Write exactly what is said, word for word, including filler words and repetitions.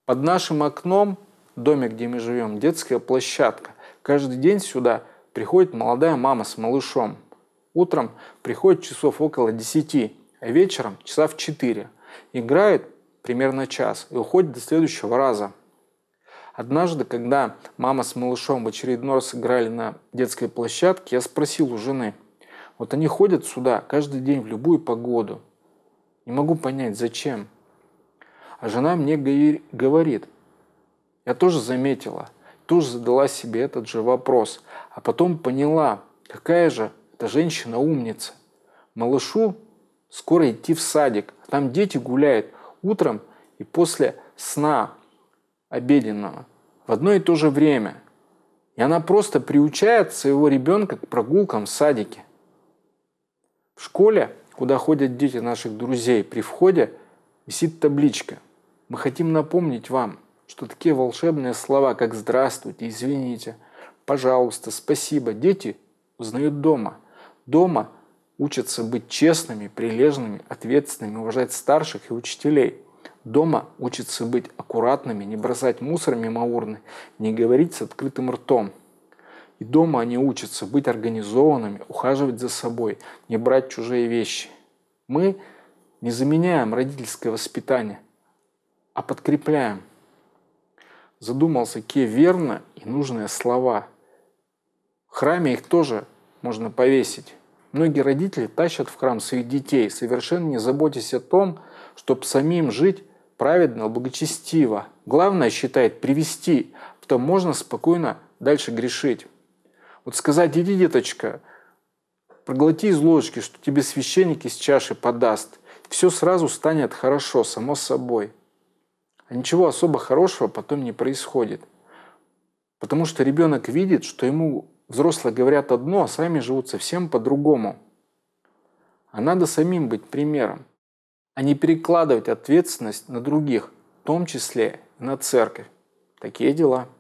Под нашим окном, в доме, где мы живем, детская площадка. Каждый день сюда приходит молодая мама с малышом. Утром приходит часов около десяти, а вечером часа в четыре. Играет примерно час и уходит до следующего раза. Однажды, когда мама с малышом в очередной раз играли на детской площадке, я спросил у жены: вот они ходят сюда каждый день в любую погоду. Не могу понять, зачем. А жена мне говорит: я тоже заметила, тоже задала себе этот же вопрос, а потом поняла, какая же эта женщина умница. Малышу скоро идти в садик, а там дети гуляют утром и после сна обеденного в одно и то же время. И она просто приучает своего ребенка к прогулкам в садике. В школе, куда ходят дети наших друзей, при входе висит табличка: мы хотим напомнить вам, что такие волшебные слова, как «здравствуйте», «извините», «пожалуйста», «спасибо» дети узнают дома. Дома учатся быть честными, прилежными, ответственными, уважать старших и учителей. Дома учатся быть аккуратными, не бросать мусор мимо урны, не говорить с открытым ртом. И дома они учатся быть организованными, ухаживать за собой, не брать чужие вещи. Мы не заменяем родительское воспитание, а подкрепляем. Задумался, какие верные и нужные слова. В храме их тоже можно повесить. Многие родители тащат в храм своих детей, совершенно не заботясь о том, чтобы самим жить праведно, благочестиво. Главное, считает, привести, потом можно спокойно дальше грешить. Вот сказать: иди, деточка, проглоти из ложки, что тебе священник из чаши подаст. Все сразу станет хорошо, само собой. А ничего особо хорошего потом не происходит. Потому что ребенок видит, что ему взрослые говорят одно, а сами живут совсем по-другому. А надо самим быть примером, а не перекладывать ответственность на других, в том числе и на церковь. Такие дела.